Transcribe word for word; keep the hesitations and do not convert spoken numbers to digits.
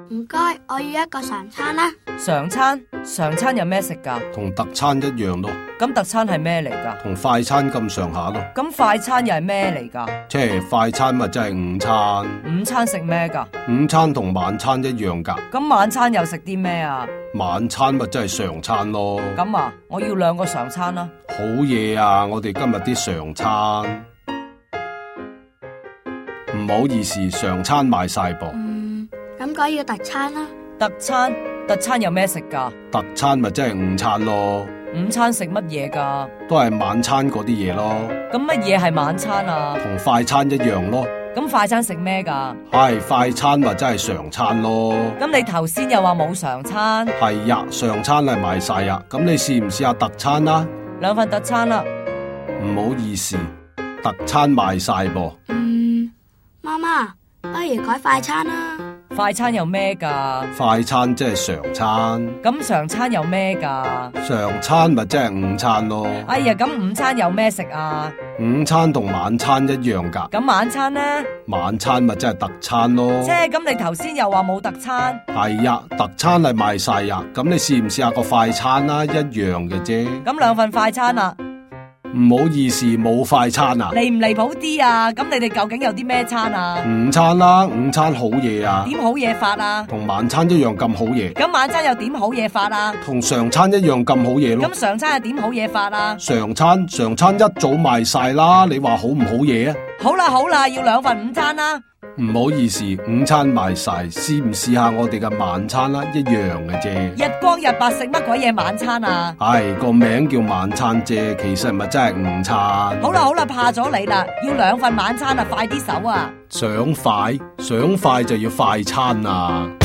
唔該，我要一個常餐啦。 常餐？常餐有咩食噶？ 同特餐一樣咯。 咁特餐係咩嚟噶？ 同快餐咁上下咯。 咁快餐又係咩嚟噶？ 即係快餐咪即係午餐。 午餐食咩噶？ 午餐同晚餐一樣噶。 咁晚餐又食啲咩啊？ 晚餐咪即係常餐咯。 咁啊，我要兩個常餐啦。 好嘢啊！我哋今日啲常餐。唔好意思，常餐賣晒噃。 嗯，咁改要特餐啦。 特餐？特餐有咩食噶？ 特餐咪即係午餐咯。 午餐食乜嘢噶？ 都係晚餐嗰啲嘢咯。 咁乜嘢係晚餐啊？ 同快餐一樣咯。 咁快餐食咩噶？ 係快餐咪真係常餐咯。 咁你頭先又話冇常餐？ 係呀，常餐係賣晒呀。咁你試唔試下特餐啊？ 兩份特餐啦。 唔好意思，特餐賣晒噃。 嗯，媽媽，不如改快餐啦。 快餐有咩噶？ 快餐即係常餐。 咁常餐有咩噶？ 常餐咪即係午餐咯。 哎呀，咁午餐有咩食啊？ 午餐同晚餐一樣噶。 咁晚餐呢？ 晚餐咪即係特餐咯。 即係咁，你頭先又話冇特餐。 係呀，特餐係賣晒呀。咁你試唔試下個快餐啦？一樣嘅啫。 咁兩份快餐啊？ 唔好意思，冇快餐啊。 離唔離譜啲啊？咁你哋究竟有啲咩餐啊？ 午餐啦，午餐好嘢啊。 點好嘢法啊？ 同晚餐一樣咁好嘢。 咁晚餐又點好嘢法啊？ 同常餐一樣咁好嘢咯。 咁常餐又點好嘢法啊？ 常餐常餐一早賣晒啦，你話好唔好嘢啊？ 好啦好啦，要兩份午餐啦。 唔好意思，午餐賣晒，試唔試下我哋嘅晚餐啦？一樣嘅啫。 日光日白食乜鬼嘢晚餐啊？ 係個名叫晚餐啫，其實係咪真係午餐？ 好啦好啦，怕咗你啦，要兩份晚餐啊，快啲手啊！ 想快想快就要快餐啊！